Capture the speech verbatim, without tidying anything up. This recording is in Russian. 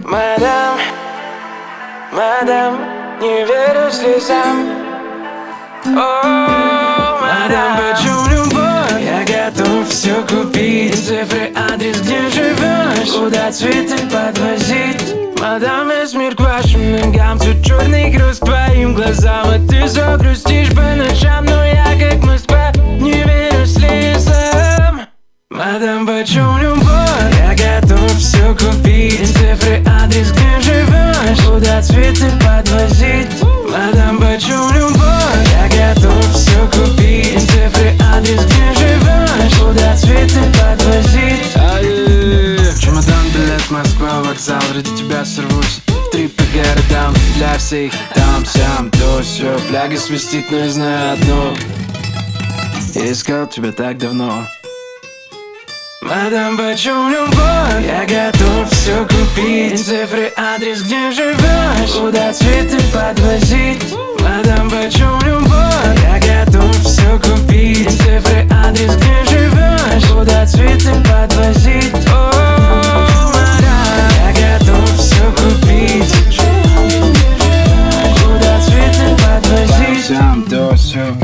Мадам, мадам, не верю слезам. О, мадам, почему любовь? Я готов все купить. Цифры, адрес, где живешь, куда цветы подвозить. Мадам, весь мир к вашим ногам, тут черный груз к твоим глазам. И ты загрустишь по ночам, но я как Москва, не верю слезам. Мадам, почему любовь? Я готов все купить. Цифры, адрес, где живешь, куда цветы подвозить. Мадам, почему любовь? Я готов все купить. Цифры, адрес, где живешь, куда цветы подвозить. Чемодан, билет, Москва, вокзал, ради тебя сорвусь в трип по городам. Для всех там, сям, то все. Фляга свистит, но я знаю одно: я искал тебя так давно. Мадам, почему любовь? Я готов все купить. Цифры, адрес, где живешь, куда цветы подвозить. Мадам, почему любовь? Я готов все купить. Цифры, адрес, где живешь, куда цветы подвозить. О, мадам, я готов все купить. Куда цветы подвозить. Сам до все.